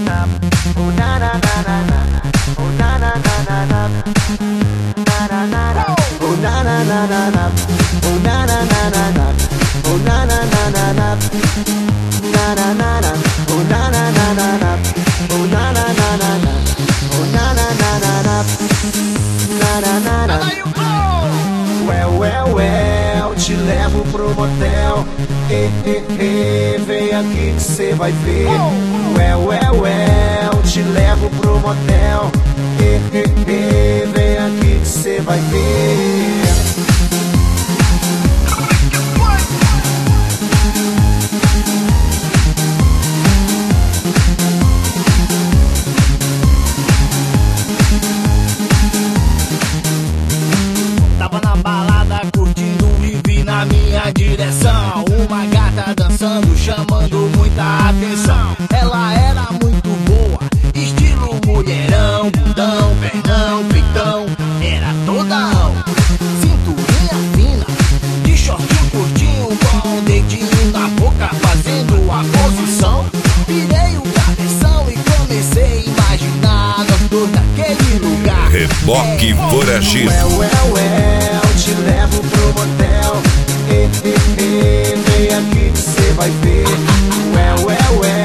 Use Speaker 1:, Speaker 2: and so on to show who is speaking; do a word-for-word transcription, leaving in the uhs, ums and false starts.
Speaker 1: Oh na na na na na, oh na na na na na, na na na na, oh na na na na na, oh na na na na na, oh na na na na na, na na na na, oh na na na na na, oh na na na na na, oh na na na na na, na na na na. Well, well, well, te levo pro motel. Eh, eh, eh, vem aqui que cê vai ver. Well, well, well, te levo pro motel. Eh, eh, eh, vem aqui que cê vai ver.
Speaker 2: Tava na balada curtindo e vi na minha direção uma gata dançando, chamando muita atenção. Ela era muito boa, estilo mulherão, bundão, pernão, peitão, era todão. Cinturinha fina, de shortinho curtinho, com um dedinho na boca fazendo a posição. Virei o cabeção e comecei a imaginar nós dois naquele lugar.
Speaker 3: Reboque foragido.
Speaker 1: Well, well, well, te levo pro motel. Eh, eh, eh, vem aqui que cê vai ver. Well, well, well.